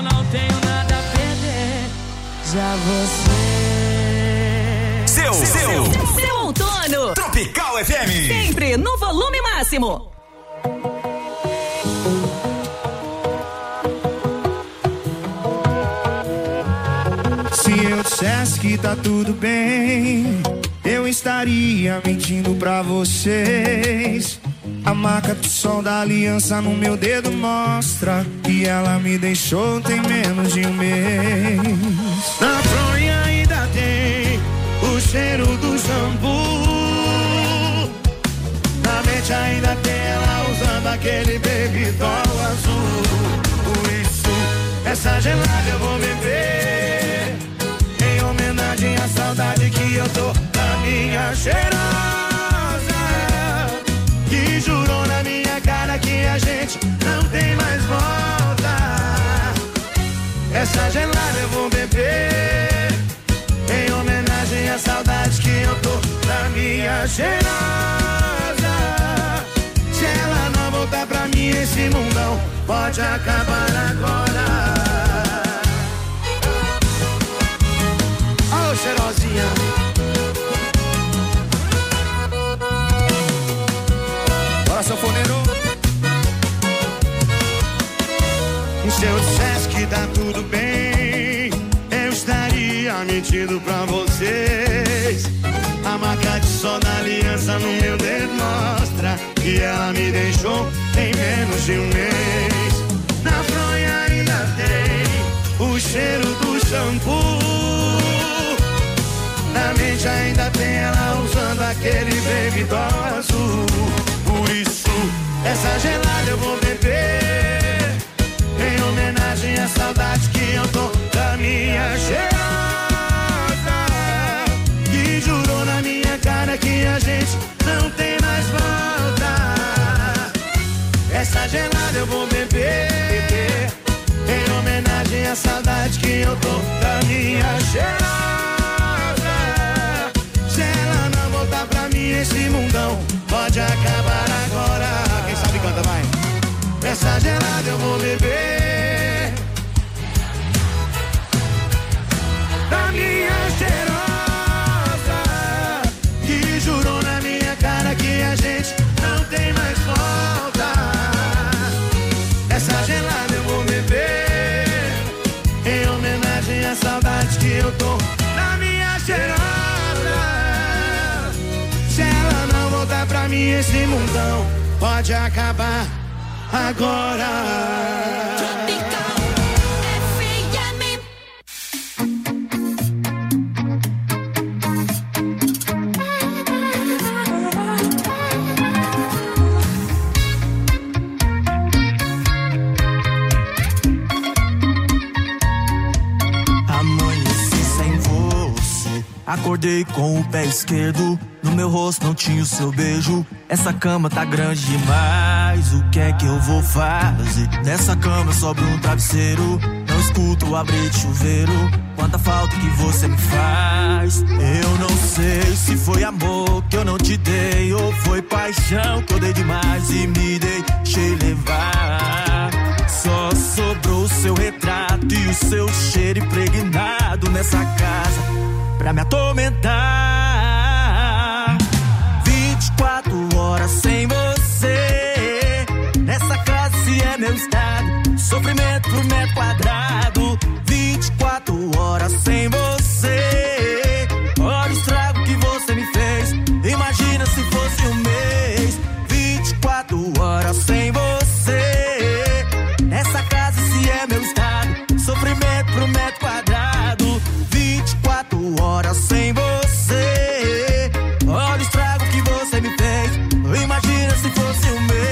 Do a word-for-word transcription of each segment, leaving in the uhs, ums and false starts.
não tenho nada a perder. Já você. Seu, seu, seu, seu outono. Tropical F M. Sempre no volume máximo. Se eu dissesse que tá tudo bem, eu estaria mentindo pra vocês. A marca do sol da aliança no meu dedo mostra que ela me deixou tem menos de um mês. Na fronha ainda tem o cheiro do shampoo. Na mente ainda tem ela usando aquele baby doll azul. Por isso, essa gelada eu vou beber, em homenagem à saudade que eu tô da minha cheirosa, que jurou na minha cara que a gente não tem mais volta. Essa gelada eu vou beber, em homenagem à saudade que eu tô da minha cheirosa. Se ela não voltar pra mim, esse mundão pode acabar agora. Ô, oh, cheirosinha. Bora, sanfoneiro. Se eu dissesse que tá tudo bem, eu estaria mentindo pra vocês. A marca de sol da aliança no meu dedo mostra que ela me deixou em menos de um mês. Na fronha ainda tem o cheiro do shampoo. Na mente ainda tem ela usando aquele baby doll azul. Por isso, essa gelada eu vou beber, em homenagem à saudade que eu tô da minha cheirosa, que jurou na minha cara que a gente não tem mais volta. Essa gelada eu vou beber, em homenagem à saudade que eu tô da minha cheirosa. Se ela não voltar pra mim, esse mundão pode acabar agora. Quem sabe canta, vai. Essa gelada eu vou beber, da minha cheirosa, que jurou na minha cara que a gente não tem mais volta. Essa gelada eu vou beber, em homenagem à saudade que eu tô da minha cheirosa. Se ela não voltar pra mim, esse mundão pode acabar agora. Acordei com o pé esquerdo, no meu rosto não tinha o seu beijo. Essa cama tá grande demais, o que é que eu vou fazer? Nessa cama sobra um travesseiro, não escuto abrir de chuveiro. Quanta falta que você me faz. Eu não sei se foi amor que eu não te dei, ou foi paixão que eu dei demais e me deixei levar. Só sobrou o seu retrato e o seu cheiro impregnado nessa casa pra me atormentar. Vinte e quatro horas sem você, nessa casa se é meu estado, sofrimento por metro quadrado. Vinte e quatro horas sem você, olha o estrago que você me fez. Imagina se fosse um mês. Vinte e quatro horas sem você, nessa casa se é meu estado, sofrimento por metro quadrado. Vinte e quatro horas sem você, olha o estrago que você me fez. Imagina se fosse um mês.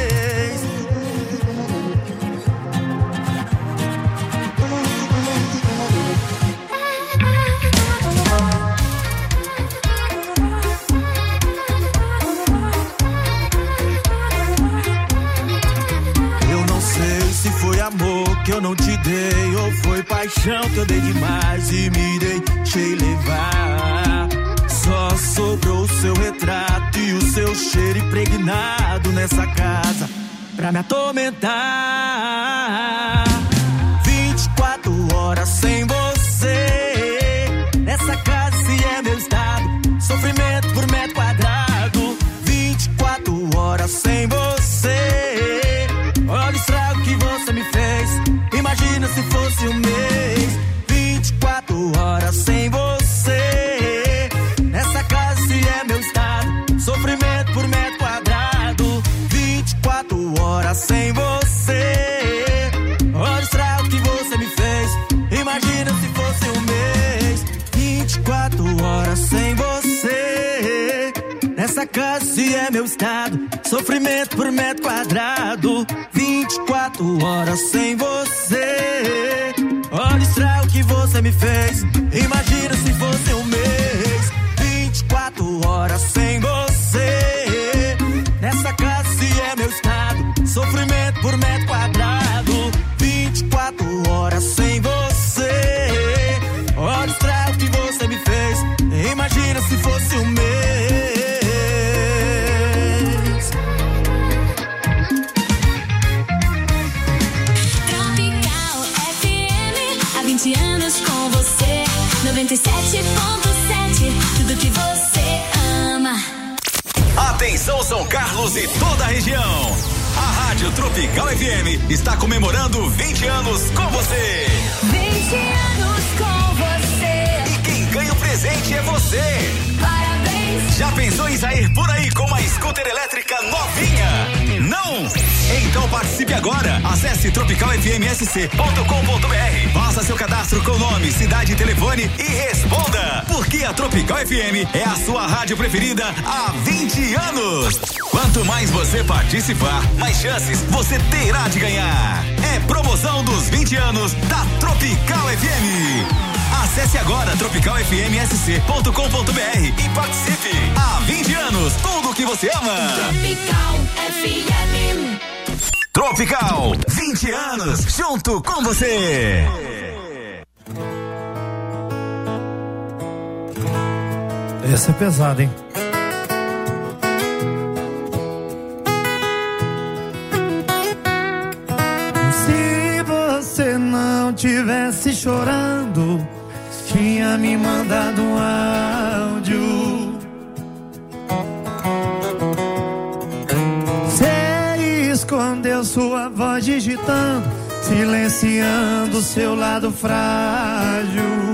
Eu não sei se foi amor que eu não te dei, ou foi paixão que eu dei demais e me deixei levar. Só sobrou o seu retrato e o seu cheiro impregnado nessa casa pra me atormentar. Vinte e é meu estado, sofrimento por metro quadrado, vinte e quatro horas sem você. Olha o estrago que você me fez, imagina se fosse um mês. Vinte e quatro horas sem você, nessa casa se é meu estado, sofrimento por metro quadrado, vinte e quatro horas sem você. Olha o estrago que você me fez, imagina se fosse um mês. Tropical F M, há vinte anos com você. noventa e sete ponto sete, tudo que você ama. Atenção São Carlos e toda a região. A Rádio Tropical F M está comemorando vinte anos com você. vinte anos com você. E quem ganha o presente é você. Parabéns. Já pensou em sair por aí com uma scooter elétrica novinha? Não? Então participe agora. Acesse tropical f m s c ponto com ponto b r. Faça seu cadastro com nome, cidade e telefone e responda. Porque a Tropical F M é a sua rádio preferida há vinte anos. Quanto mais você participar, mais chances você terá de ganhar. É promoção dos vinte anos da Tropical F M. Acesse agora tropical f m s c ponto com ponto b r e participe. Há vinte anos, tudo que você ama. Tropical F M. Tropical, vinte anos, junto com você. Essa é pesada, hein? Se você não tivesse chorando, tinha me mandado um áudio. Você escondeu sua voz digitando, silenciando seu lado frágil.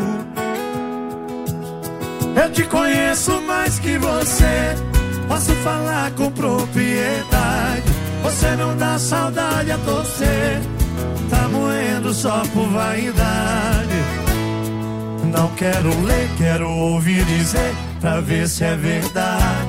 Eu te conheço mais que você, posso falar com propriedade. Você não dá saudade a torcer, tá moendo só por vaidade. Não quero ler, quero ouvir dizer, pra ver se é verdade.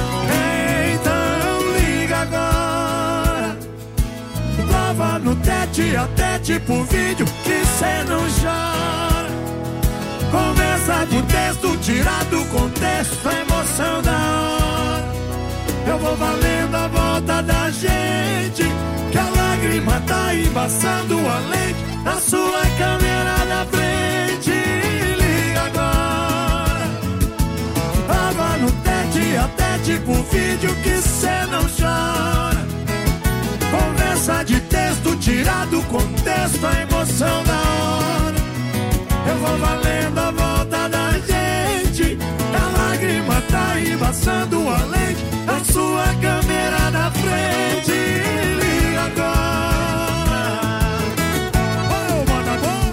Então liga agora, prova no tete a tete por vídeo que cê não chora. Conversa de texto tirado do contexto, a emoção da hora. Eu vou valendo a volta da gente, que a lágrima tá embaçando a lente na sua câmera da frente. Liga agora, prova no tete a tete por vídeo que cê não chora. Conversa de texto tirado do contexto, a emoção da hora. Eu vou valendo a volta da gente, a lágrima tá embaçando a lente na sua câmera da frente. Liga agora. Oh, manda bom.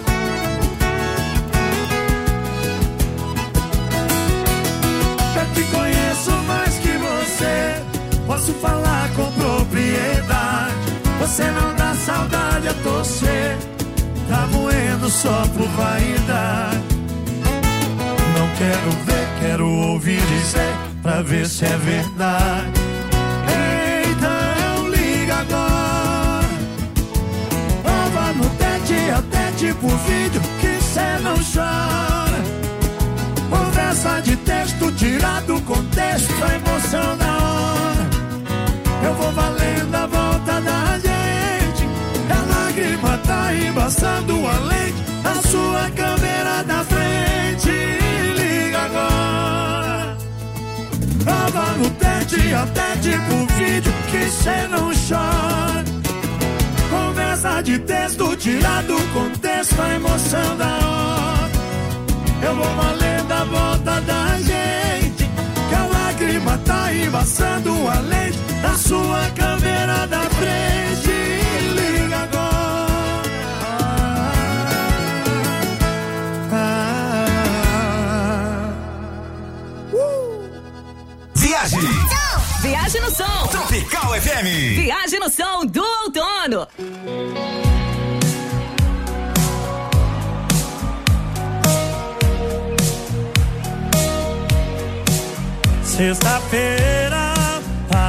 Eu te conheço mais que você, posso falar com propriedade. Você não dá saudade a torcer, tá moendo só por vaidade. Não quero ver, quero ouvir dizer, pra ver se é verdade. Então liga agora, prova no tete a tete por vídeo que cê não chora. Conversa de texto tirado do contexto, a emoção da hora. Eu vou valendo a volta da gente, a lágrima tá embaçando a lente na sua câmera da frente. Liga agora, prova no tete a tete por vídeo que cê não chora. Conversa de texto tirado do contexto, a emoção da hora. Eu vou valendo a volta da gente, que a lágrima tá embaçando a lente na sua câmera da frente. Liga agora. Ah, uh. Viaje. Viagem no som. Tropical F M. Viagem no som do outono. Sexta-feira,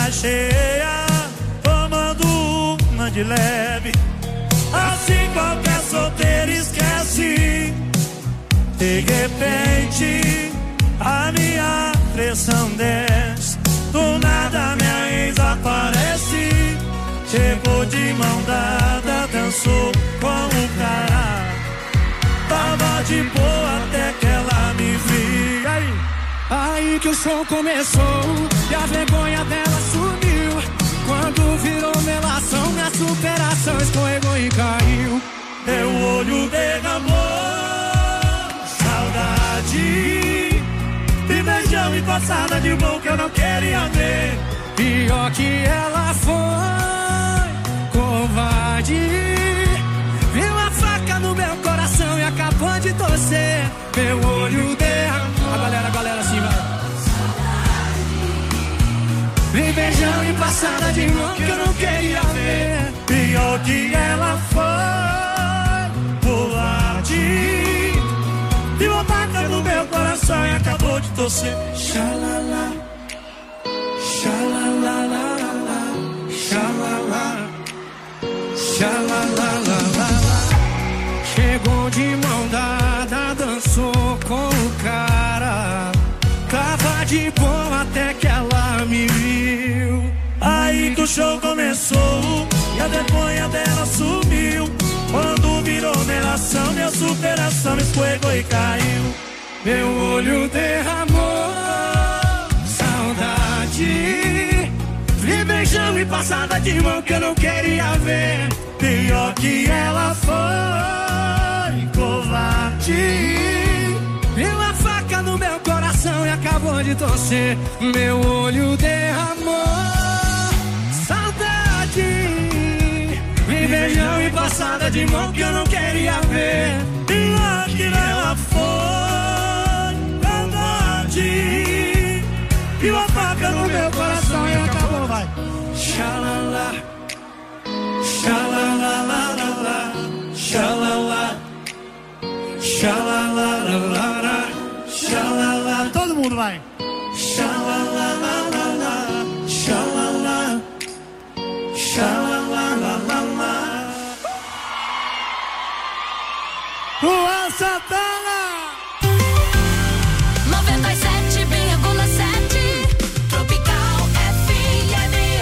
mais cheia, tomando uma de leve. Assim qualquer solteiro esquece. De repente a minha pressão desce. Do nada minha ex aparece. Chegou de mão dada, dançou com o cara. Tava de boa até que ela me viu. Aí, aí que o show começou e a vergonha dela sumiu. Quando virou melação, minha superação escorregou e caiu. Meu olho derramou saudade. De beijão e passada de mão que eu não queria ver. Pior que ela foi covarde. Viu a faca no meu coração e acabou de torcer. Meu olho derramou. A galera, a galera assim vai. Vi beijão e passada de mão que eu não queria ver. Pior que ela foi covarde. Viu a faca no meu coração e acabou de torcer. Xalala, xalala, xalala, xalala. Chegou de mão dada, dançou com o cara. Tava de boa até que ela me viu. Aí que o show começou e a vergonha dela sumiu. Quando virou melação, minha superação escorregou e caiu. Meu olho derramou saudade. Vi beijão e passada de mão que eu não queria ver. Pior que ela foi covarde. Viu a faca no meu coração e acabou de torcer. Meu olho derramou saudade. Vi beijão e passada de mão que eu não queria ver. Pior que ela foi verdade. Viu a faca no meu coração e acabou, vai. Xalala, xalala, xalala, xalala, xalala. Todo mundo vai. Xalala, xalala, xalala. Luan Santana. noventa e sete vírgula sete Tropical F M.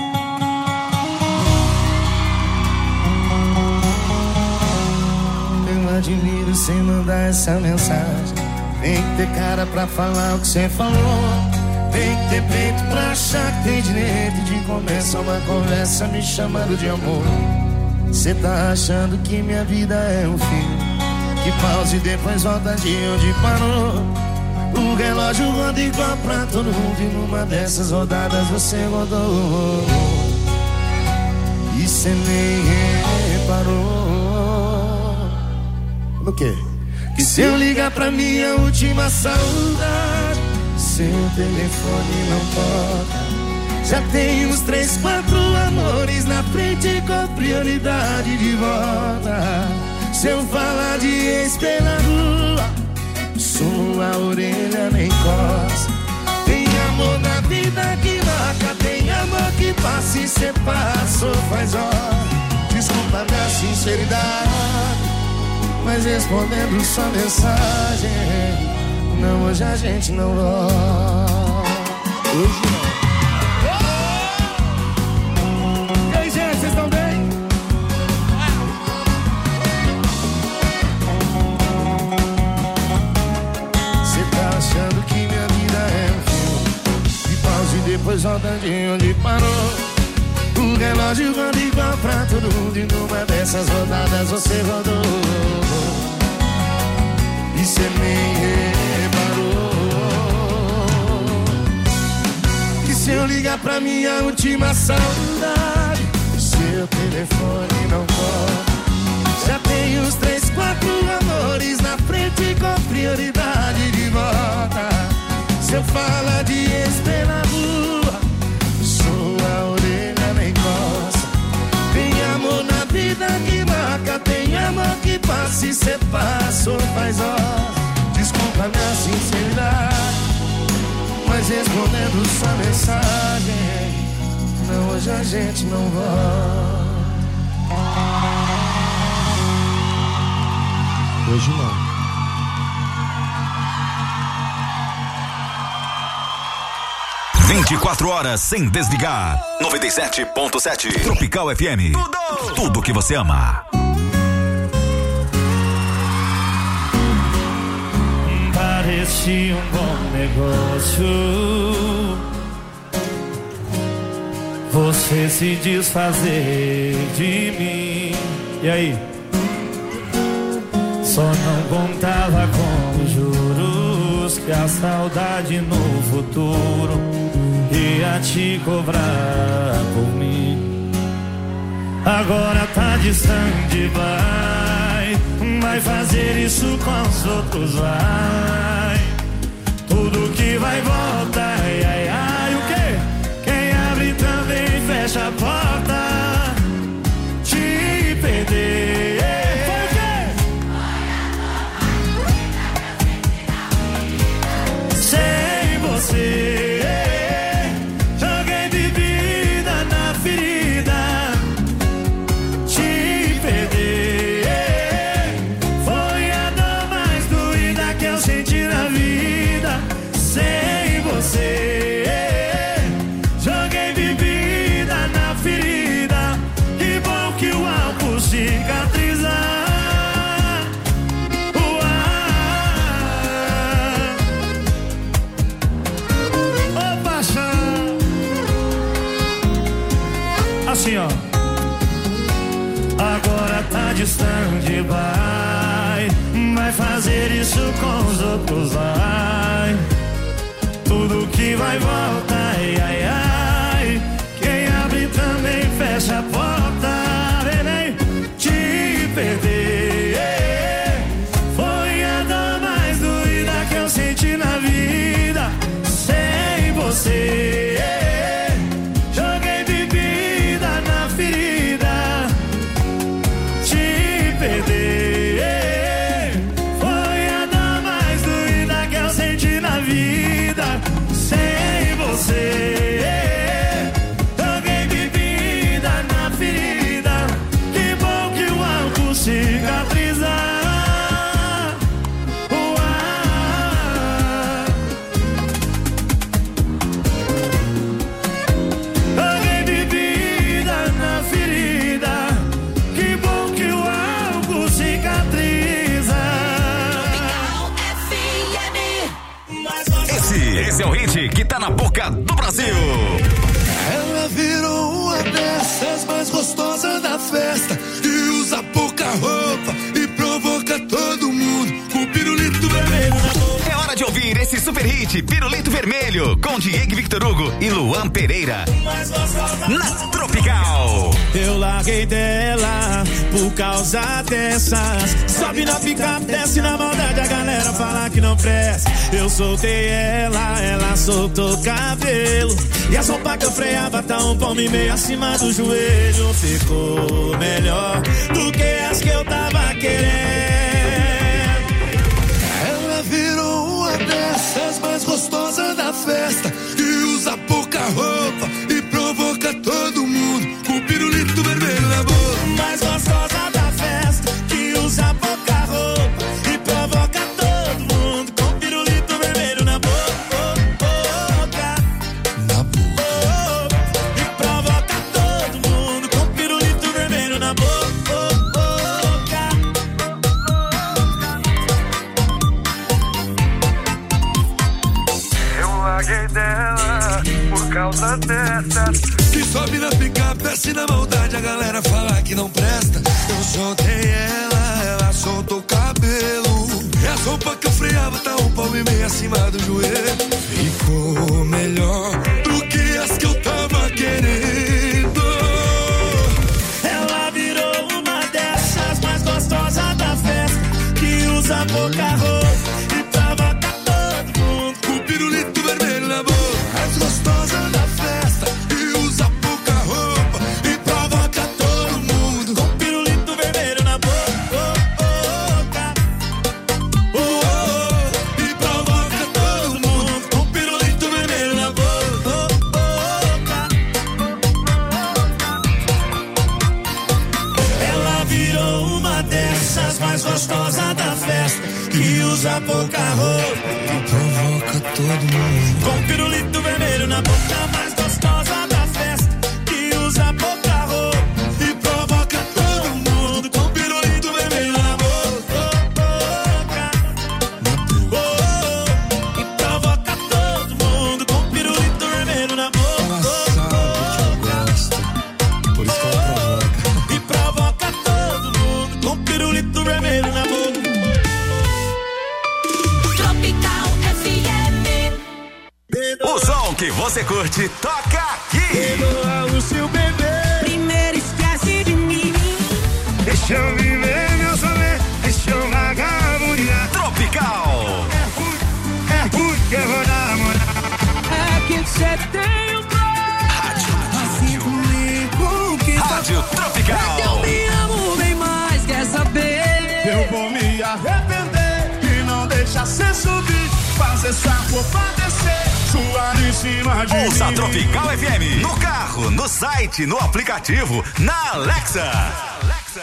Eu admiro sem mandar essa mensagem. Tem que ter cara pra falar o que cê falou. Tem que ter peito pra achar que tem direito de começar uma conversa me chamando de amor. Cê tá achando que minha vida é um filme que pausa e depois volta de onde parou. O relógio roda igual pra todo mundo e numa dessas rodadas você rodou. E cê nem reparou no quê? Que se eu ligar pra minha última saudade, seu telefone não toca. Já tem uns três, quatro amores na frente com prioridade de volta. Se eu falar de ex pela rua, sua orelha nem coça. Tem amor na vida que marca, tem amor que passa e cê passou faz hora. Desculpa minha sinceridade, mas respondendo sua mensagem, não, hoje a gente não volta. Hoje não. E aí, gente, vocês estão bem? Você tá achando que minha vida é um filme que pausa e depois volta de onde parou. O relógio roda igual pra todo mundo e numa dessas rodadas você rodou. E cê nem reparou que se eu ligar pra minha última saudade, seu telefone não toca. Já tem uns três, quatro amores na frente com prioridade de volta. Se eu falar de ex pela rua, sua orelha nem coça. Tem amor na vida que marca, tem amor que passa e cê passou faz hora. Desculpa minha sinceridade, mas respondendo sua mensagem, não, hoje a gente não vai. Hoje não. vinte e quatro horas sem desligar. noventa e sete ponto sete Tropical F M. Tudo, tudo que você ama. Parecia um bom negócio você se desfazer de mim. E aí? Só não contava com os juros que a saudade no futuro ia te cobrar por mim. Agora tá distante, vai, vai fazer isso com os outros, vai. Tudo que vai volta, ai, ai, ai, o quê? Quem abre também fecha a porta. Te perder. Sem você, joguei bebida na ferida. Te perder foi a dor mais doída que eu senti na vida. Sem você, joguei bebida na ferida. Que bom que o álcool cicatriza. Assim, ó. Agora tá distante, vai, vai fazer isso com os outros, vai. Tudo que vai volta, ai, ai, ai. Quem abre também fecha a porta, vem, vem. Te perder foi a dor mais doída que eu senti na vida. Sem você, joguei bebida na ferida. Que bom que o álcool cicatriza. Joguei bebida na ferida. Que bom que o álcool cicatriza. Esse, esse é o hit que tá na boca do Brasil. Ela virou uma dessas mais gostosas da festa, que usa pouca roupa e provoca todo mundo com pirulito vermelho na boca. É hora de ouvir esse super hit Pirulito Vermelho com Diego Victor Hugo e Luan Pereira na Tropical. Eu larguei dela por causa dessas. Sobe na picape, desce na maldade, a galera fala que não presta. Eu soltei ela, ela soltou cabelo. E a sopa que eu freava tá um palmo e meio acima do joelho. Ficou melhor do que as que eu tava querendo. Ela virou uma dessas mais gostosas da festa, que usa pouca roupa e provoca todo mundo com pirulito vermelho na boca. Mais gostosa da festa, que usa pouca roupa e provoca todo mundo com pirulito vermelho na boca. Na boca. E provoca todo mundo com pirulito vermelho na boca. Eu larguei dela por causa dessas, que sobe na picape, desce na maldade, a galera fala que não presta. Eu soltei ela, ela soltou o cabelo. E a roupa que eu freava tá um palmo e meio acima do joelho. Ficou melhor do que as que eu tava querendo. Ela virou uma dessas mais gostosas da festa, que usa pouca roupa e provoca todo mundo com pirulito vermelho na boca. Mais gostosa da festa, que usa pouca roupa e provoca todo mundo com pirulito vermelho na boca. Oh, oh, oh, e provoca todo mundo com pirulito vermelho na boca. mais gostosa da festa, que usa pouca roupa e provoca todo mundo. Com pirulito vermelho na boca, mais gostosa da festa, que usa pouca roupa e provoca todo mundo. Com pirulito vermelho na boca, oh, oh, e provoca todo mundo. Com pirulito vermelho na boca. Vermelho na boca. Tropical F M. O som que você curte toca aqui. Perdoa o seu bebê. Primeiro esquece de mim. Deixa eu viver meu sonho, deixa eu vagabundear. Tropical. É ruim, é ruim que eu vou namorar. É que cê tem um Rádio. assim comigo que Rádio Tropical. eu me amo bem mais, quer saber? Eu vou me arrepender e não deixar cê subir, fazer sua roupa descer, suar em cima de Ouça mim. Tropical F M no carro, no site, no aplicativo, na Alexa. Alexa.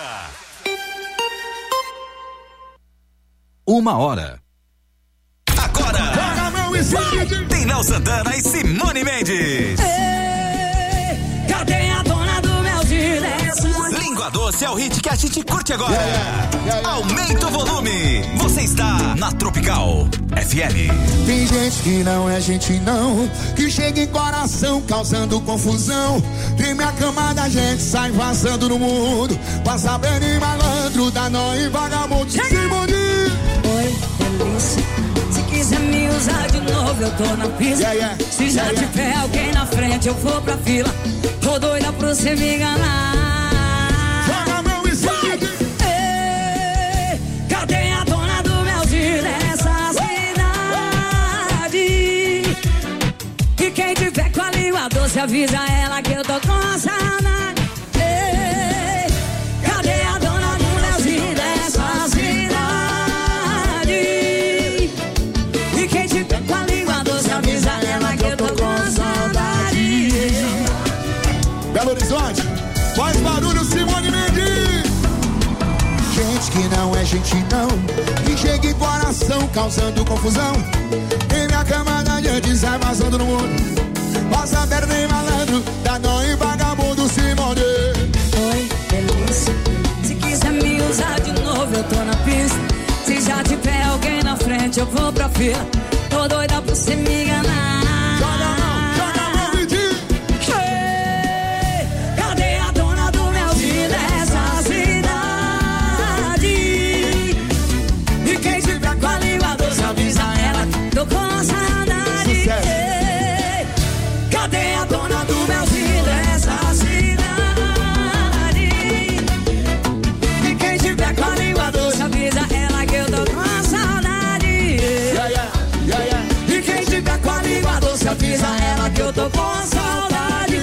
Uma hora. Agora. Tem Léo Santana e Simone Mendes. Ei, cadê a dona do meu direção? Língua Doce é o hit que a gente curte agora. Yeah, yeah, yeah. Aumenta o volume. Você está na Tropical F M. Tem gente que não é gente não, que chega em coração causando confusão. Tem minha camada, gente sai vazando no mundo. Passa bem e malandro, dá nó e vagabundo. Se morrer. Oi, delícia. Se quiser me usar de novo, eu tô na pista. Yeah, yeah. Se já Yeah, tiver yeah. alguém na frente, eu vou pra fila. Tô doida pra você me enganar. Joga meu inside. Ei, cadê a dona do meu dia dessa cidade? E quem tiver com a língua doce, avisa ela que eu tô com saudade. Ei, cadê a dona do meu dia dessa cidade? E quem tiver com a língua doce, avisa ela que eu tô com saudade. Belo Horizonte, faz barulho, Simone Mendes. Gente que não é gente não, que chega em coração causando confusão. Em minha camada, gente sai vazando no mundo. Passa perna e malandro, dá nó e vagabundo, Simone. Oi, delícia. Se quiser me usar de novo, eu tô na pista. Se já tiver alguém na frente, eu vou pra fila. Tô doida pra você me enganar. Joga a mão, joga a mão, Didi. Ei, cadê a dona do meu dia dessa cidade? E quem tiver com a língua doce, avisa ela que tô com saudade. Ei, cadê a dona do meu dia dessa cidade? E quem tiver com a língua doce, avisa ela que eu tô com saudade. Yeah, yeah, yeah, yeah. E quem tiver com a língua doce, avisa ela que eu tô com saudade.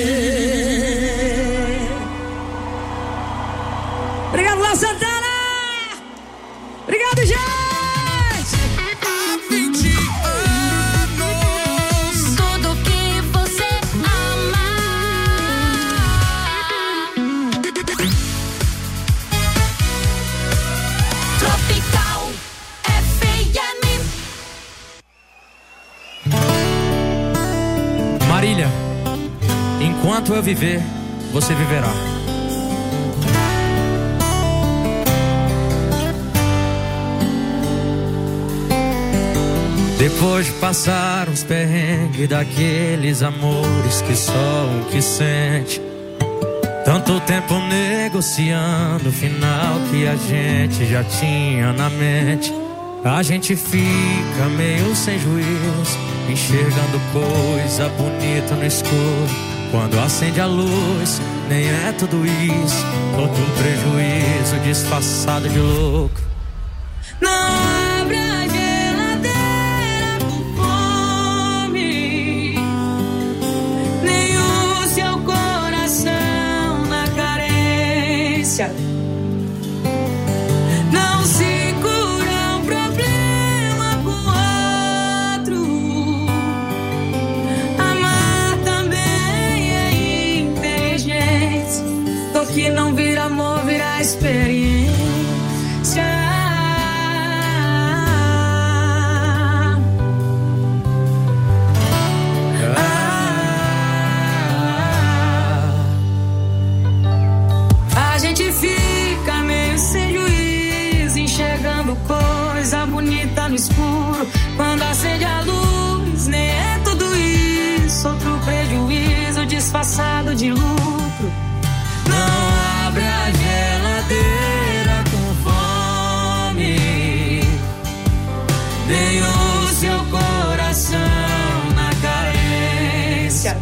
Obrigado, Léo Santana! Obrigado, gente! Tudo que você ama. Tropical F M. Marília, enquanto eu viver, você viverá. Depois de passar uns perrengues daqueles amores que só um que sente, tanto tempo negociando o final que a gente já tinha na mente, a gente fica meio sem juízo, enxergando coisa bonita no escuro. Quando acende a luz, nem é tudo isso, outro prejuízo disfarçado de louco. Não abra a geladeira com fome, nem o seu coração na carência. Não se cura um problema com outro. Amar também é inteligente. Só que não vira amor, vira experiência. tá no escuro. Quando acende a luz, nem é tudo isso. Outro prejuízo disfarçado de lucro. Não abre a geladeira com fome, nem o seu coração na carência.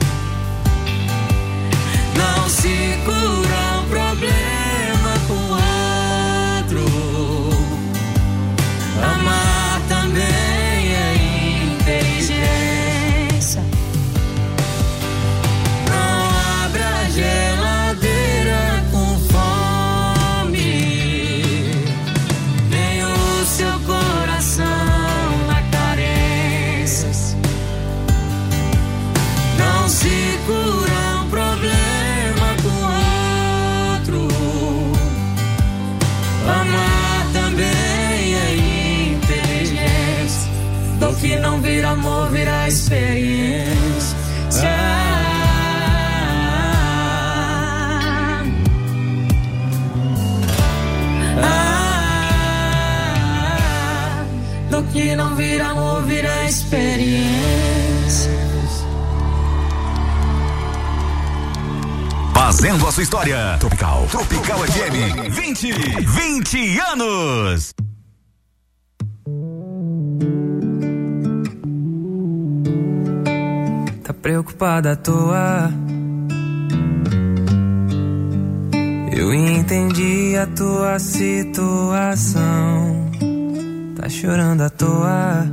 Não segura um problema com outro. Amar também é inteligência. Não abra a geladeira com fome, nem o seu coração na carências. Não segura um problema com outro. Amar também é inteligência. Do que não vira amor, vira experiência. Ah, ah, do que não vira amor, vira experiência. Fazendo a sua história. Tropical. Tropical F M. vinte, vinte anos. Tá preocupada à toa? Eu entendi a tua situação. Tá chorando à toa?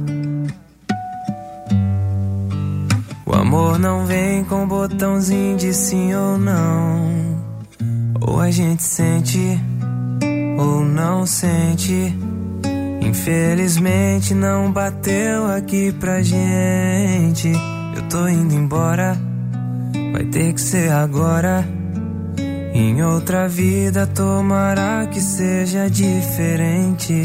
O amor não vem com botãozinho de sim ou não. Ou a gente sente, ou não sente. Infelizmente não bateu aqui pra gente. Eu tô indo embora, vai ter que ser agora. Em outra vida tomara que seja diferente.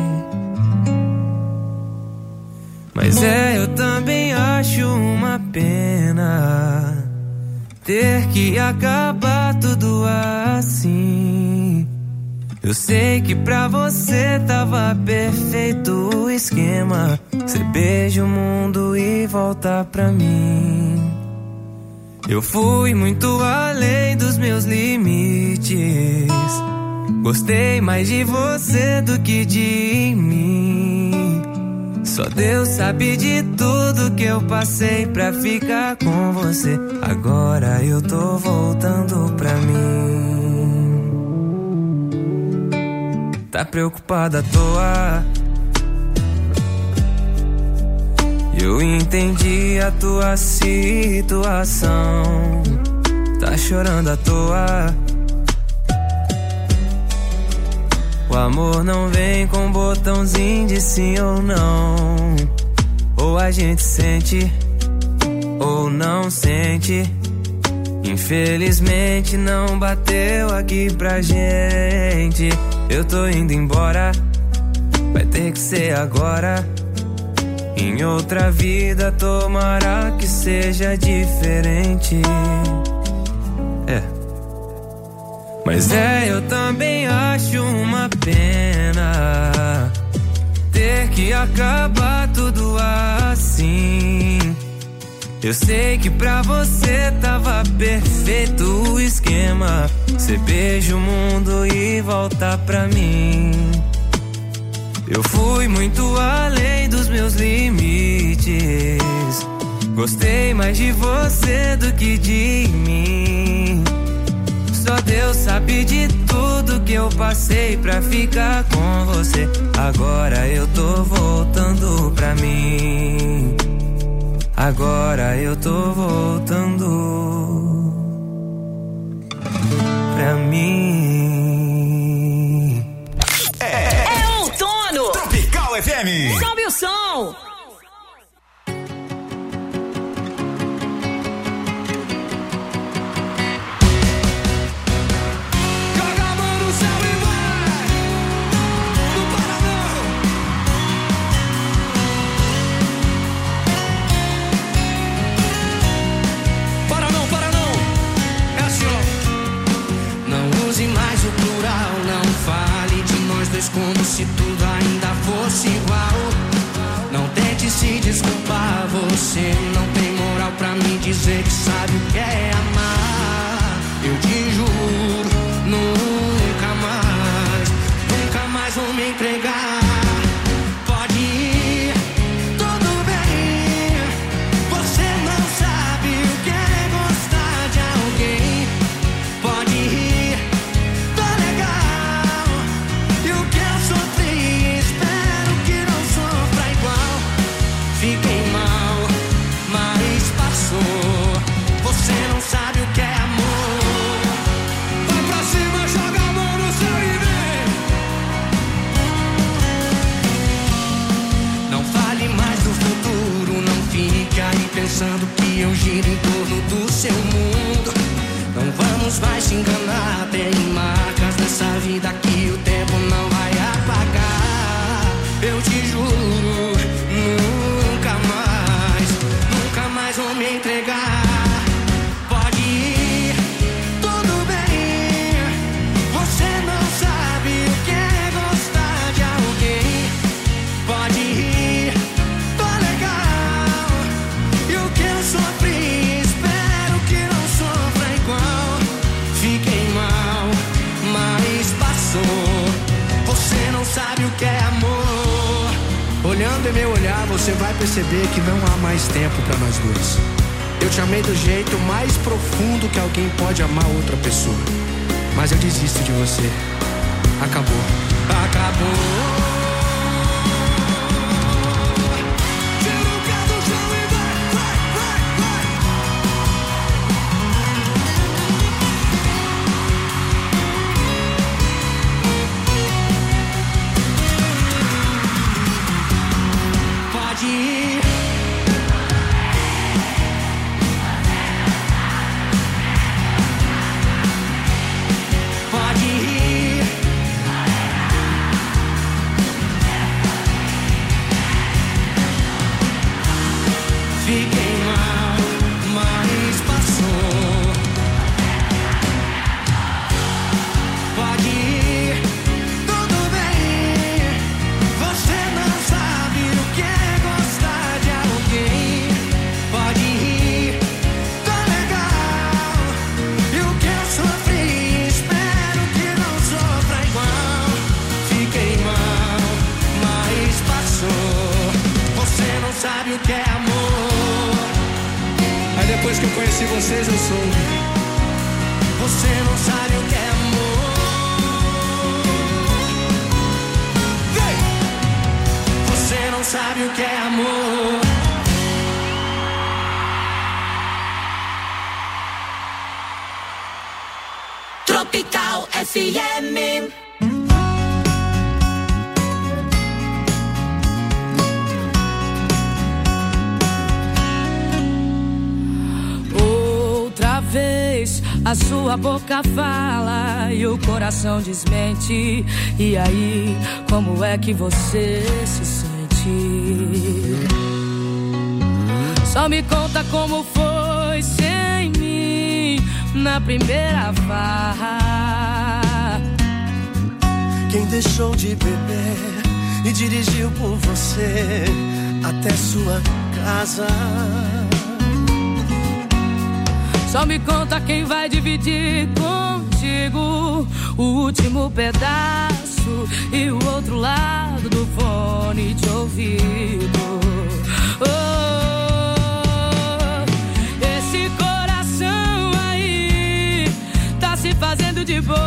Mas é, eu também acho uma pena ter que acabar tudo assim. Eu sei que pra você tava perfeito o esquema. Cê beija o mundo e volta pra mim. Eu fui muito além dos meus limites. Gostei mais de você do que de mim. Só Deus sabe de tudo que eu passei pra ficar com você. Agora eu tô voltando pra mim. Tá preocupada à toa? Eu entendi a tua situação. Tá chorando à toa? O amor não vem com botãozinho de sim ou não. Ou a gente sente, ou não sente. Infelizmente não bateu aqui pra gente. Eu tô indo embora, vai ter que ser agora. Em outra vida tomara que seja diferente. É. Mas é, eu também acho uma pena ter que acabar tudo assim. Eu sei que pra você tava perfeito o esquema. Cê beija o mundo e volta pra mim. Eu fui muito além dos meus limites. Gostei mais de você do que de mim. Só Deus sabe de tudo que eu passei pra ficar com você. Agora eu tô voltando pra mim. Agora eu tô voltando pra mim. É, é outono. Tropical F M. Sobe o som. Com como se tudo ainda fosse igual. Não tente se desculpar, você não tem moral pra me dizer que sabe o que é amar. Eu te juro, nunca mais, nunca mais vou me entregar. Pode ir, tudo bem. Você não sabe o que é gostar de alguém. Pode ir, tô legal. E o que eu sofri, espero que não sofra igual. Fiquei mal, mas passou. Você não sabe o que é amor. Vai pra cima, joga a mão no céu e vem. Não fale mais do futuro, não fique aí pensando que eu giro em torno do seu mundo. Não vamos mais se enganar, tem marcas nessa vida que o tempo não vai apagar. Eu te juro, nunca mais, nunca mais vou me entregar. Pode ir, tudo bem. Você não sabe o que é gostar de alguém. Pode ir, tô legal. E o que eu sofri, espero que não sofra igual. Fiquei mal, mas passou. Você não sabe o que é amor. Olhando em meu olhar, você vai perceber que não há mais tempo pra nós dois. Eu te amei do jeito mais profundo que alguém pode amar outra pessoa. Mas eu desisto de você. Acabou. Acabou. Tira o pé do chão e vai, vai, vai, vai. Pode ir. Pode ir. Fiquei mal, mas passou. Pode ir, tudo bem. Você não sabe o que é gostar de alguém. Pode ir, tô legal. E o que eu sofri, espero que não sofra igual. Fiquei mal, mas passou. Você não sabe o que é amor. Aí depois que eu conheci vocês eu soube. Você não sabe o que é amor. Vem! Você não sabe o que é amor. Tropical F M. Outra vez a sua boca fala e o coração desmente. E aí, como é que você se sente? Só me conta como foi sem mim na primeira farra. Quem deixou de beber e dirigiu por você até sua casa. Só me conta quem vai dividir contigo o último pedaço e o outro lado do fone de ouvido. Oh, esse coração aí tá se fazendo de bobo.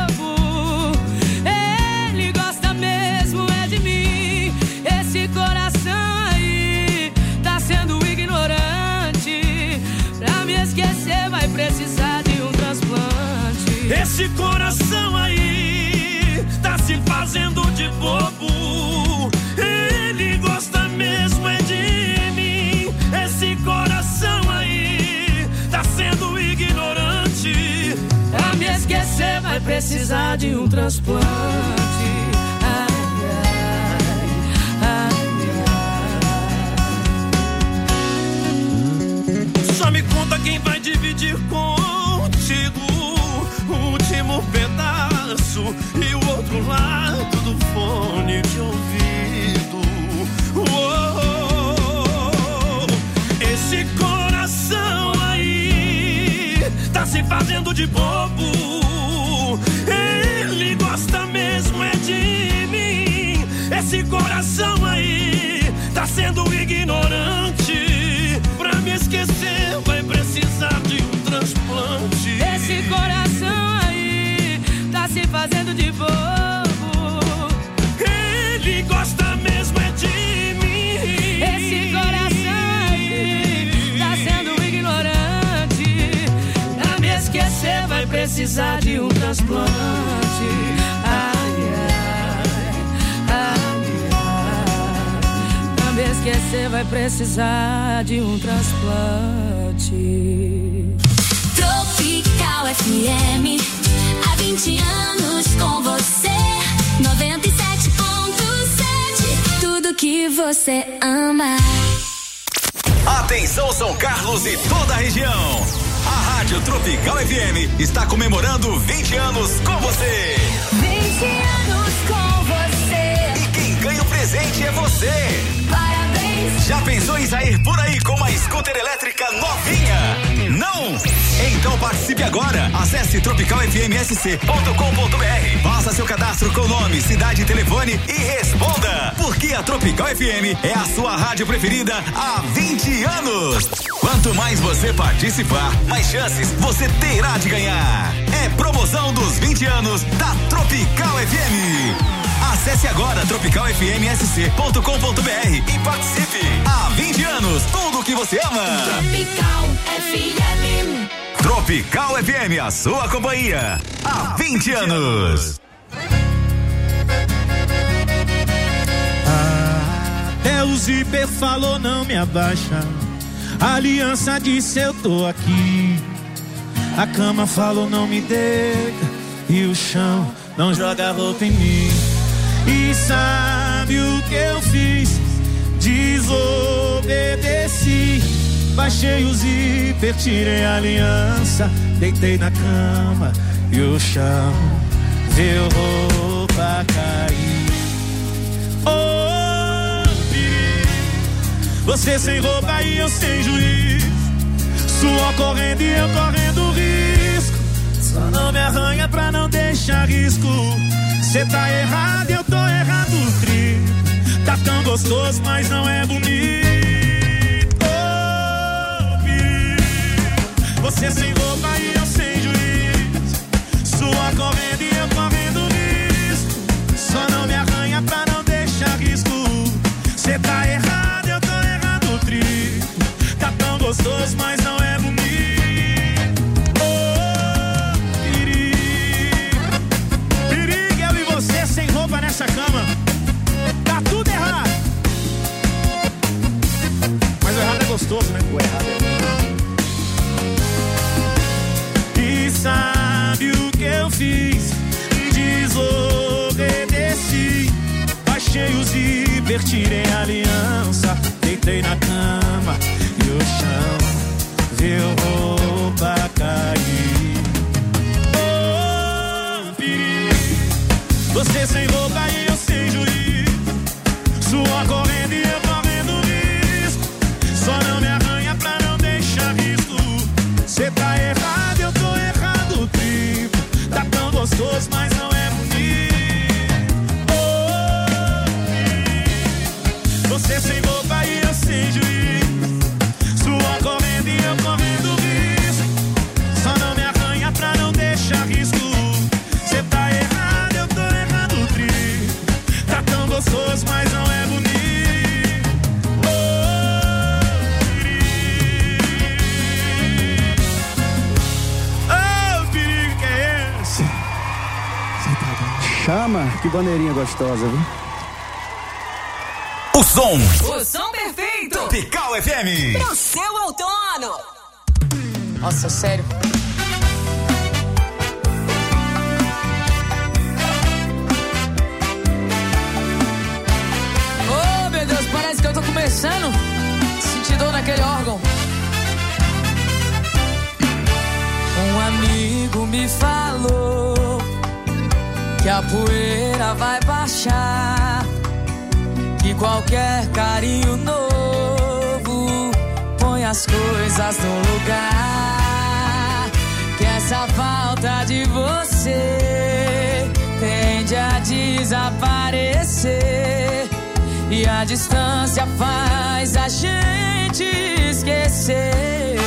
Ele gosta mesmo é de mim. Esse coração aí tá sendo ignorante. Pra me esquecer vai precisar de um transplante. Esse coração aí tá se fazendo de bobo. Ele gosta mesmo é de mim. Esse coração aí tá sendo ignorante. Pra me esquecer vai precisar de um transplante. Ai, ai, ai, ai. Só me conta quem vai dividir contigo o último pedaço e o outro lado do fone Esse coração aí tá sendo ignorante. Pra me esquecer vai precisar de um transplante. Esse coração aí tá se fazendo de bobo. Ele gosta mesmo é de mim. Esse coração aí tá sendo ignorante. Pra me esquecer vai precisar de um transplante. Ai, ai, ai, ai. Pra me esquecer vai precisar de um transplante. Tropical F M, há vinte anos com você. noventa e sete ponto sete, tudo que você ama. Atenção São Carlos e toda a região. A Rádio Tropical F M está comemorando vinte anos com você. vinte anos com você. E quem ganha o presente é você. Parabéns. Já pensou em sair por aí com uma scooter elétrica novinha? Não? Então participe agora. Acesse tropical f m s c ponto com ponto b r. Faça seu cadastro com nome, cidade e telefone e responda. Porque a Tropical F M é a sua rádio preferida há vinte anos. Quanto mais você participar, mais chances você terá de ganhar. É promoção dos vinte anos da Tropical F M. Acesse agora tropical f m s c ponto com ponto b r e participe. Há vinte anos, tudo que você ama. Tropical F M. Tropical F M, a sua companhia. Há vinte anos. Até o zíper falou não me abaixa. A aliança disse eu tô aqui. A cama falou não me deita. E o chão não joga roupa em mim. E sabe o que eu fiz? Desobedeci. Baixei o zíper, tirei a aliança. Deitei na cama e o chão viu roupa cair. Oh, perigo. Você sem roupa e eu sem juízo. Suor correndo e eu correndo risco. Só não me arranha pra não deixar risco. Cê tá errado, eu tô errado, tri. Tá tão gostoso, mas não é bonito. Oh, perigo. Você sem roupa e eu sem juízo. Sua correndo e eu correndo risco. Só não me arranha pra não deixar risco. Cê tá errado, eu tô errado, tri. Tá tão gostoso, mas não é bonito. Sem roupa nessa cama, tá tudo errado. Mas o errado é gostoso, né? O errado é. E sabe o que eu fiz? Desobedeci. Baixei o zíper, tirei a aliança. Deitei na cama e o chão viu roupa cair. Você sem roupa e eu sem juízo. Sua correndo e eu correndo risco. Só não me arranha pra não deixar risco. Cê tá errado, eu tô errado, tipo. Tá tão gostoso, mas não é bonito. Oh, você sem roupa e eu sem juízo. Sua correndo e eu correndo risco. Só não me arranha pra não deixar risco. Cê tá errado. Gostoso, mas não é bonito. Oh, oh, perigo que é esse? Chama, que bandeirinha gostosa, viu? O som. O som perfeito. Tropical F M. Pro seu outono. Nossa, sério. Parece que eu tô começando a sentir dor naquele órgão. Um amigo me falou que a poeira vai baixar, que qualquer carinho novo põe as coisas no lugar, que essa falta de você tende a desaparecer. a distância faz a gente esquecer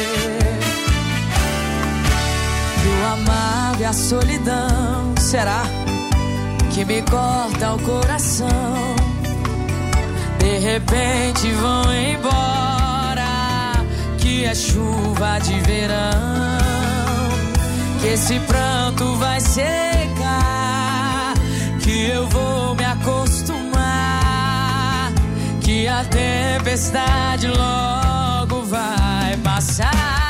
do amargo e a solidão. Será que me corta o coração? De repente vão embora, que é chuva de verão, que esse pranto vai secar, que eu vou me acostumar, que a tempestade logo vai passar.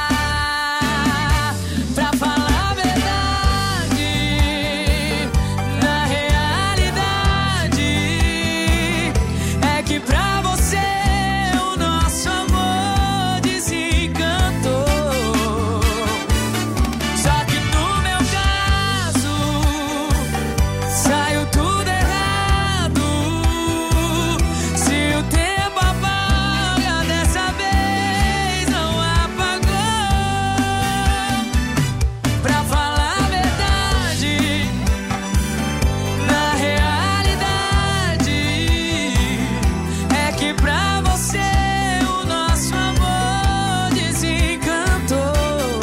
Pra falar a verdade, na realidade, é que pra você o nosso amor desencantou. Só que no meu caso saiu tudo errado. Se o tempo apaga, dessa vez não apagou. Pra falar a verdade, na realidade, é que pra você o nosso amor desencantou.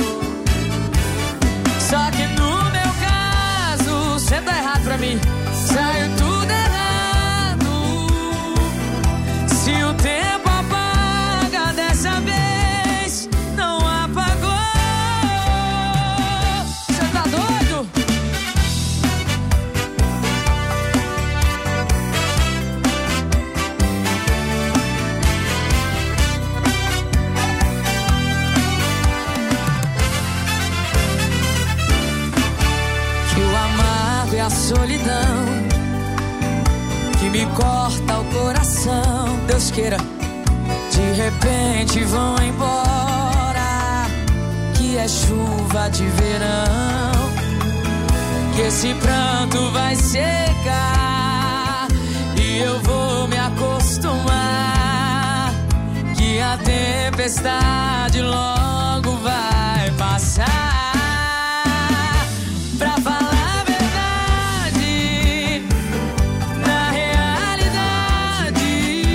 Só que no meu caso, cê tá errado pra mim, saiu tudo errado. Se o tempo apaga, dessa vez não apagou. Cê tá doido? Que o amargo e a solidão que me corta o coração, Deus queira, de repente vão embora, que é chuva de verão, que esse pranto vai secar e eu vou me acostumar, que a tempestade logo vai passar. Pra falar a verdade, na realidade,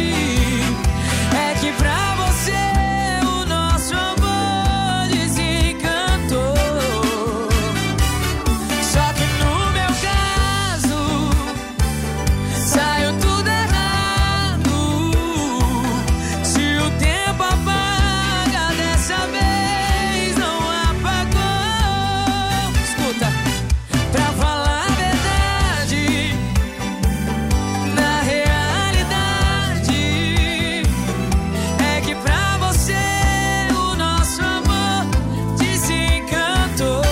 é que pra você o nosso amor desencantou. Só que no meu caso saiu tudo errado. Se o tempo apaga, dessa vez não apagou. Escuta. Pra falar a verdade, na realidade, é que pra você o nosso amor desencantou.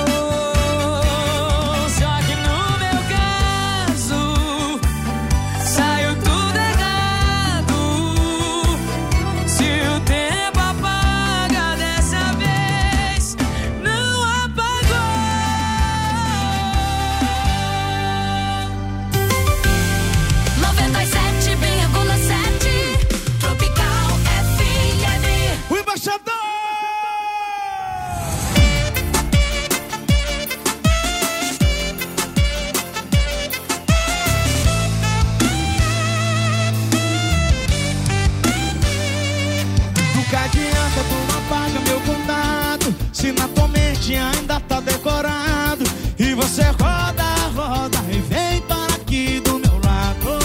Só que no meu caso saiu tudo errado. Se o tempo apaga, dessa vez não apagou. noventa e sete vírgula sete Tropical F M. O embaixador! Do que adianta tu não apaga meu contato, se na tua mente ainda tá decorado, e você roda, roda e vem para aqui do meu lado.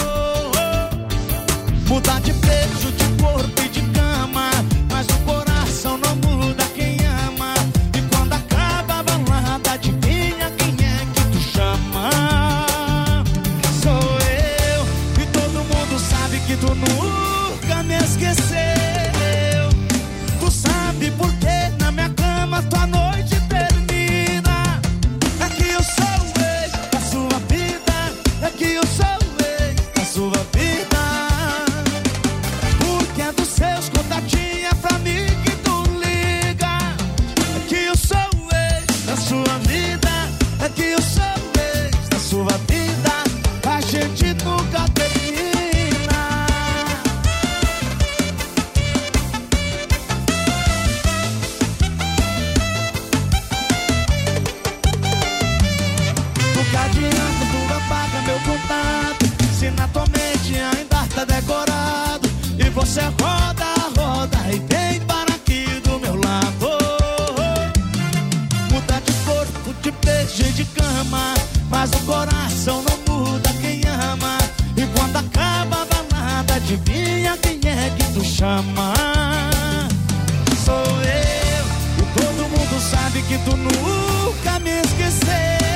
Muda de beijo, de corpo e de cama, mas o coração não muda quem ama. E quando acaba a balada, adivinha quem é que tu chama? Sou eu, e todo mundo sabe que tu nunca me esqueceu. Tu sabe por que na minha cama tua noite termina. É que eu sou o ex da sua vida, é que eu sou o ex da sua vida. Porque é dos seus contatinhos pra mim que tu liga. É que eu sou o ex da sua vida, é que eu sou o ex da sua vida. A gente nunca termina. Do que adianta tu apaga meu contato, se na tua mente ainda você roda, roda e vem para aqui do meu lado. Muda de corpo, de beijo e de cama, mas o coração não muda quem ama. E quando acaba a balada, adivinha quem é que tu chama? Sou eu, e todo mundo sabe que tu nunca me esqueceu.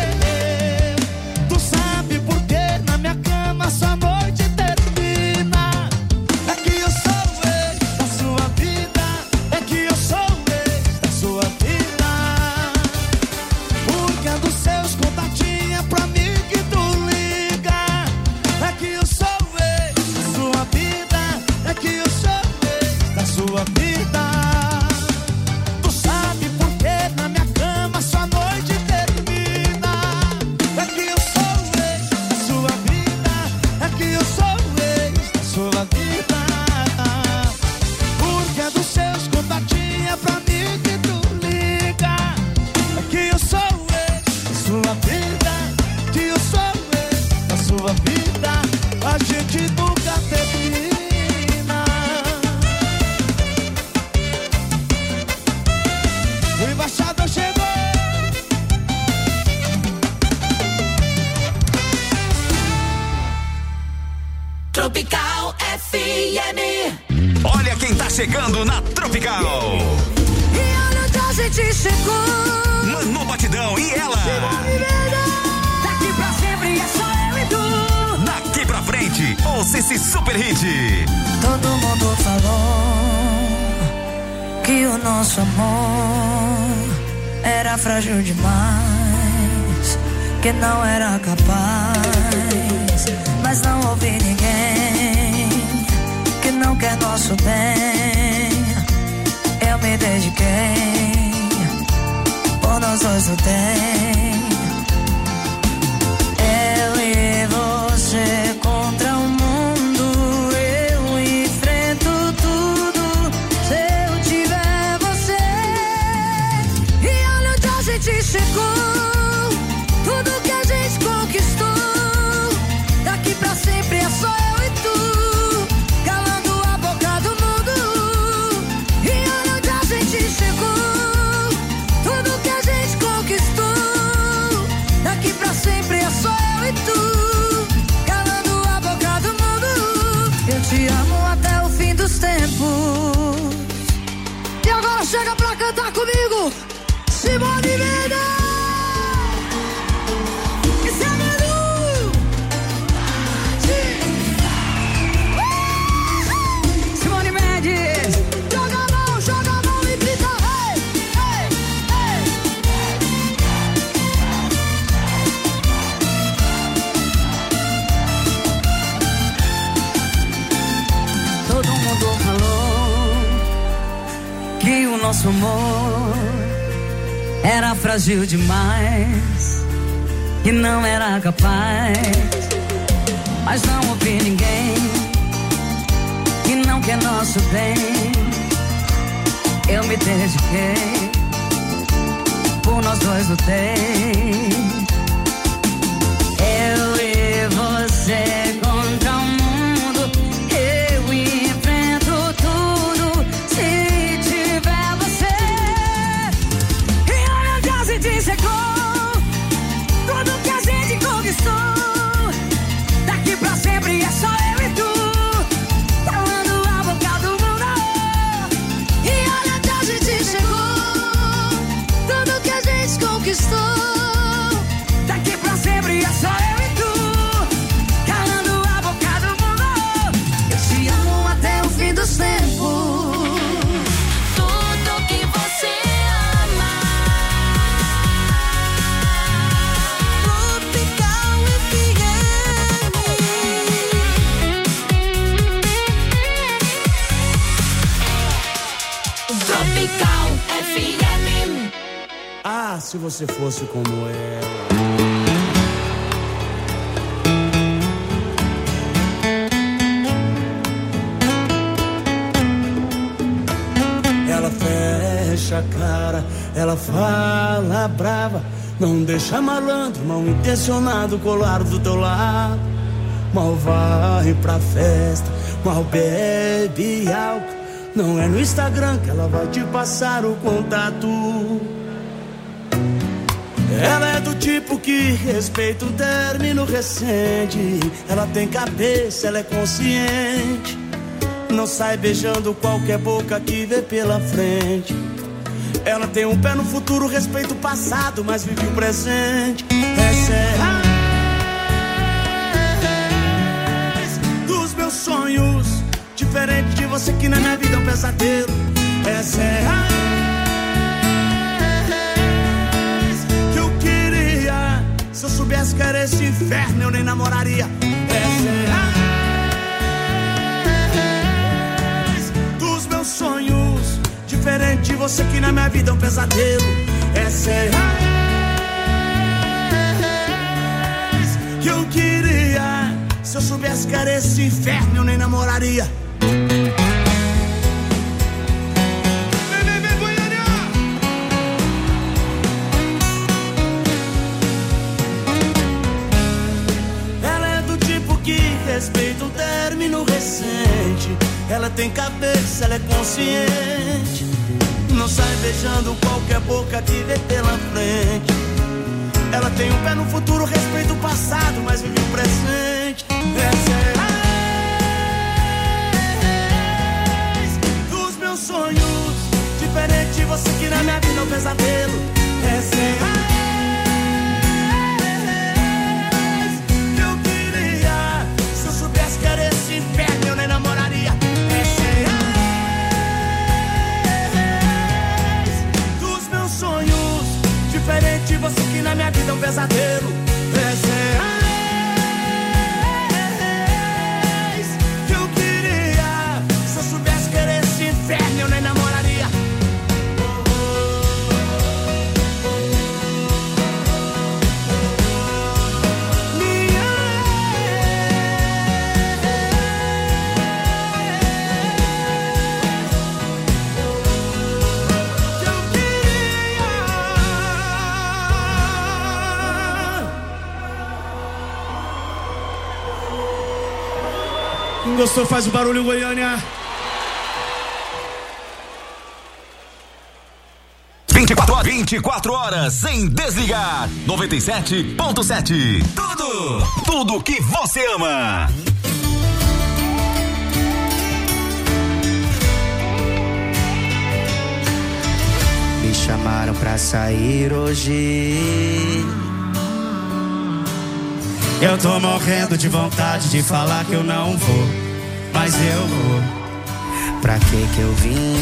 Tu sabe por que na minha cama sua noite termina. É que eu sou ex da sua vida, é que eu sou ex da sua vida. Porque é dos seus contatinhos pra mim que tu liga. É que eu sou ex da sua vida, é que eu sou ex da sua vida. Tu sabe por que na minha cama sua noite termina. É que eu sou ex da sua vida, é que eu sou ex da sua vida. Porque é dos seus contatinhos pra mim que tu liga. É que eu sou ex da sua vida, que eu sou ex da sua vida. A gente nunca termina. O embaixador chegou. Tropical F M. Olha quem tá chegando na Tropical. E olha onde a gente chegou. Manu Batidão e ela. Daqui pra sempre é só eu e tu. Daqui pra frente, ouça esse super hit. Todo mundo falou que o nosso amor era frágil demais, que não era capaz. Mas não ouvi ninguém que não quer nosso bem. Eu me dediquei, por nós dois lutei. Eu e você contra o mundo, eu enfrento tudo se eu tiver você. E olha onde a gente chegou, tudo que a gente conquistou. Daqui pra sempre é só eu e tu, calando a boca do mundo. E olha onde a gente chegou, tudo que a gente conquistou. Daqui pra sempre é só eu e tu, calando a boca do mundo. Eu te amo até o fim dos tempos. E agora chega pra cantar comigo, Simone Mendes. Simone Mendes, joga a mão, joga a mão e grita, ei, ei, ei. Todo mundo falou que o nosso amor era frágil demais, que não era capaz. Mas não ouvi ninguém que não quer nosso bem. Eu me dediquei, por nós dois lutei. Eu e você contra o mundo, eu enfrento tudo se tiver você. E olha onde a gente chegou, tudo que a gente conquistou. Daqui pra sempre é só eu e tu, calando a boca do mundo. E olha onde a gente chegou, tudo que a gente conquistou. Daqui pra sempre é só eu e tu, calando a boca do mundo. Eu te amo até o fim dos tempos. Tudo que você ama. Tropical F M. Tropical F M. Ah, se você fosse como ela. Ela fecha a cara, ela fala brava, não deixa malandro, mal intencionado colar do teu lado. mal vai pra festa, mal bebe álcool. Não é no Instagram que ela vai te passar o contato. Ela é do tipo que respeita um término recente. Ela tem cabeça, ela é consciente. Não sai beijando qualquer boca que vê pela frente. Ela tem um pé no futuro, respeita o passado, mas vive o presente. Essa é a dos meus sonhos, diferente de você que na minha vida é um pesadelo. Essa é a que eu queria. Se eu soubesse que era esse inferno, eu nem namoraria. Essa é a dos meus sonhos, diferente de você que na minha vida é um pesadelo. Essa é a que eu queria. Se eu soubesse que era esse inferno, eu nem namoraria. Ela é do tipo que respeita um término recente. Ela tem cabeça, ela é consciente. Não sai beijando qualquer boca que vê pela frente. Ela tem um pé no futuro, respeita o passado, mas vive o presente. Essa é a dos meus sonhos, diferente de você que na minha vida é um pesadelo. Essa é a que eu queria. Se eu soubesse que era esse inferno, eu nem namoraria. Essa é a dos meus sonhos, diferente de você que na minha vida é um pesadelo. Essa é a que eu queria. Se eu soubesse que era esse inferno, eu nem namoraria. Quem gostou faz o barulho, Goiânia. vinte e quatro horas, vinte e quatro horas sem desligar. noventa e sete ponto sete. Tudo, tudo que você ama. Me chamaram pra sair hoje. Eu tô morrendo de vontade de falar que eu não vou, mas eu vou. Pra que que eu vim?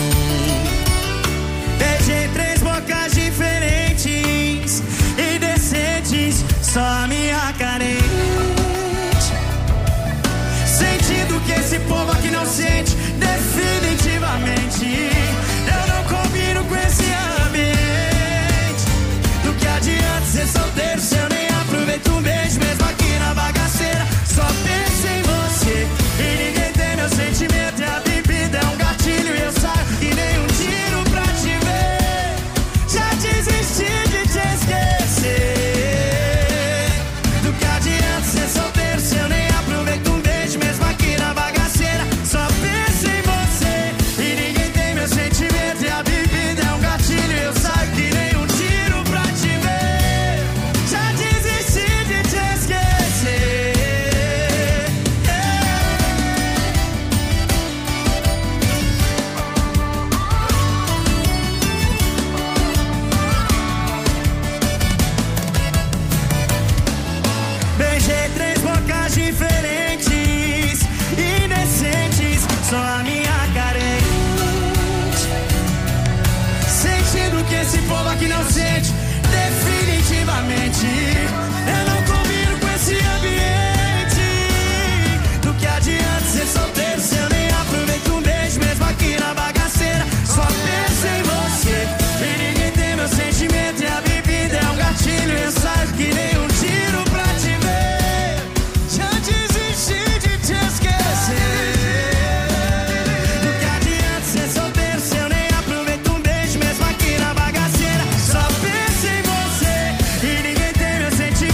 Beijei três bocas diferentes e decentes, só a minha carente. Sentindo que esse povo aqui não sente, definitivamente. Eu não combino com esse ambiente. Do que adianta ser solteiro se eu nem aproveito um beijo, mesmo aqui na bagaceira. Só penso em você e ninguém tem meu sentimento. E a bebida é um gatilho e eu saio que nem um tiro pra te ver. Já desisti de te esquecer. Do que adianta ser solteiro se eu nem aproveito um beijo, mesmo aqui na bagaceira. Só penso em você e ninguém tem meu sentimento. E a bebida é um gatilho e eu saio que nem um tiro pra te ver. Já desisti de te esquecer. Beijei três bocas diferentes, indecentes, só a minha carente. Sentindo que esse povo aqui não sente, definitivamente. Eu não combino com esse ambiente. Do que adianta ser solteiro se eu nem aproveito um beijo, mesmo aqui na bagaceira. Só penso em você e ninguém tem meu sentimento. E a bebida é um gatilho e eu saio que nem um tiro pra te ver. Já desisti de te esquecer. Do que adianta ser solteiro se eu nem aproveito um beijo, mesmo aqui na bagaceira. Só penso em você e ninguém tem meu sentimento.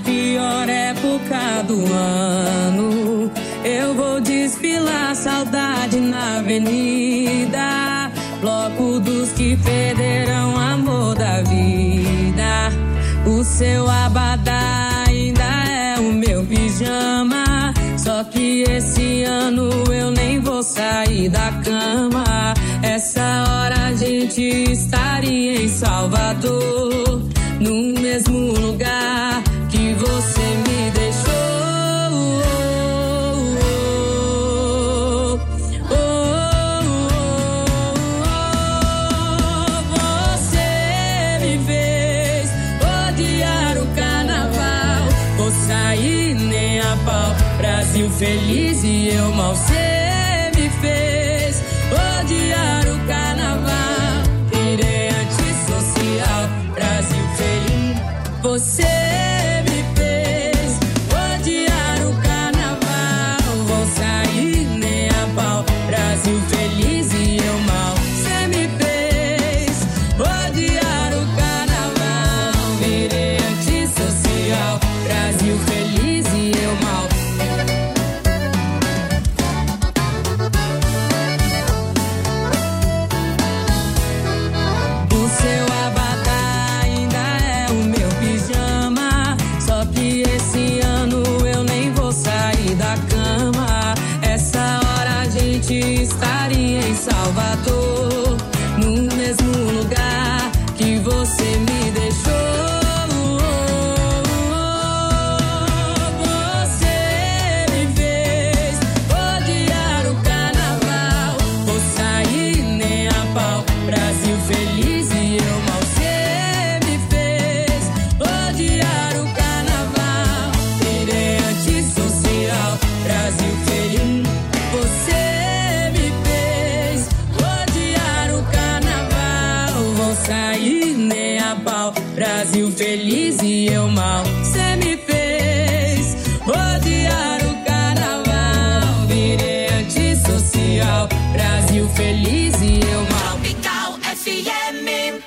pior época do ano. Eu vou desfilar saudade na avenida, bloco dos que perderam o amor da vida. O seu abadá ainda é o meu pijama, só que esse ano eu nem vou sair da cama. Essa hora a gente estaria em Salvador, no mesmo lugar que você me deixou. Oh, oh, oh, oh. Você me fez odiar o carnaval, vou sair nem a pau, Brasil feliz e eu mal. Você me fez odiar o carnaval, virei antissocial, Brasil feliz. Você me fez odiar o carnaval, vou sair nem a pau, Brasil feliz e eu mal. Você me fez odiar o carnaval, virei antissocial, Brasil feliz e eu mal. O seu abadá ainda é o meu pijama, só que esse ano eu nem vou sair da cama. Essa hora a gente estaria em Salvador, no mesmo lugar que você me deixou. Você me fez odiar o carnaval, vou sair nem a pau, Brasil feliz e eu mal. Você me fez odiar o carnaval, virei antissocial, Brasil feliz. Você me fez odiar o carnaval, vou sair nem a pau, Brasil feliz e eu mal. Você me fez odiar o carnaval, virei antissocial, Brasil feliz e eu mal. Tropical F M.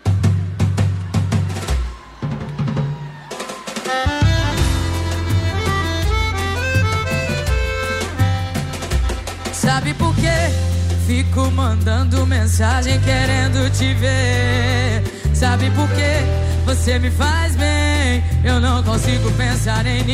Sabe por quê? Fico mandando mensagem querendo te ver. Sabe por quê? Você me faz bem, eu não consigo pensar em ninguém.